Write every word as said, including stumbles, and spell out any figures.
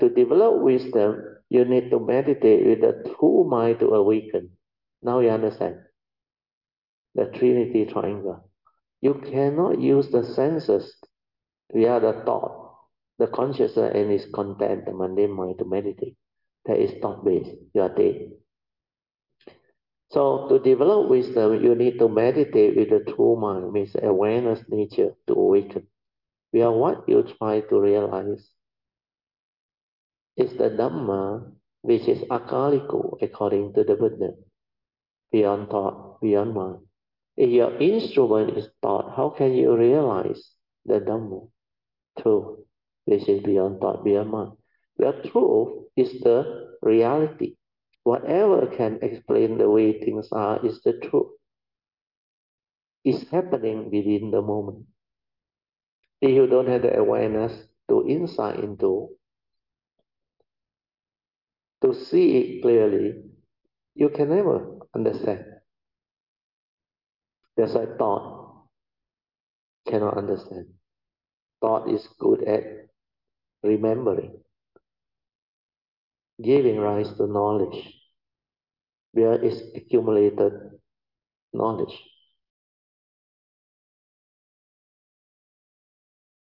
To develop wisdom, you need to meditate with the true mind to awaken. Now you understand the Trinity triangle. You cannot use the senses via the thought, the consciousness and its content, the mundane mind to meditate. That is thought based. You are dead. So to develop wisdom, you need to meditate with the true mind, means awareness nature to awaken. Via what you try to realize is the Dhamma, which is akaliko according to the Buddha, beyond thought, beyond mind. If your instrument is thought, how can you realize the Dhamma? Truth, which is beyond thought, beyond mind. Well, truth is the reality. Whatever can explain the way things are is the truth. It's happening within the moment. If you don't have the awareness to insight into, to see it clearly, you can never understand. That's why thought cannot understand. Thought is good at remembering, giving rise to knowledge, where is accumulated knowledge.